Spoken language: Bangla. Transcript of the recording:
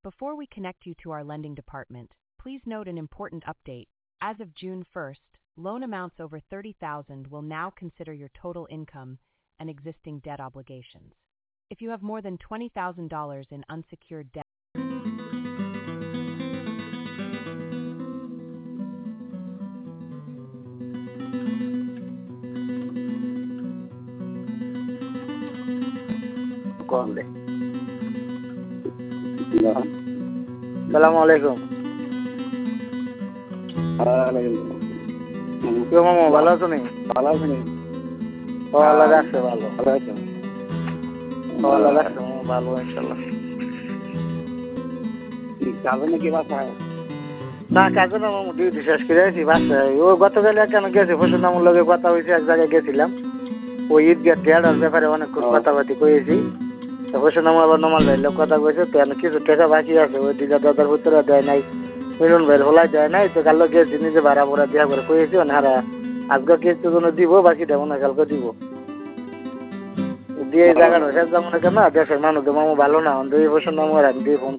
Before we connect you to our lending department, please note an important update. As of June 1st, loan amounts over $30,000 will now consider your total income and existing debt obligations. If you have more than $20,000 in unsecured debt, সালামু আলাইকুম। কেউ মামা ভালো আছো নি? ভালো আছি নি? আল্লাহ রাখছে ভালো। ভালো আছেন? আল্লাহ রাখছে মামা ভালো ইনশাল্লাহ। যাবে নাকি বাসায়? না কাজে না মামা, ডিউটি শেষ করে আছি বাসায়। ও গতকাল কেন গেছে ফসুনামুর লগে কথা হয়েছে, এক জায়গায় গেছিলাম। ওই ঈদগাহ দেওয়ার ব্যাপারে অনেকক্ষণ কথাবার্তি কয়েছি। ফসুনামু আবার নমাল ভাইয়ের লোক কথা কয়েছে, তো কিছু টাকা বাকি আছে, ওই দিকে দাদার পুত্রা দেয় নাই, মিলন ভাইয়ের হলাই দেয় নাই। তো কালো গেছি নিজে ভাড়া ভরা দেওয়া করে কয়েছি, হারা আজকে কিছু জন্য দিব, বাকিটা মনে হয় কালকে দিব। দিয়ে এই জায়গাটা শেষ যাবো না কেন, দেশের মানুষ তো মামু ভালো না, এই ফসুনামু আর আমি দিয়ে ফোন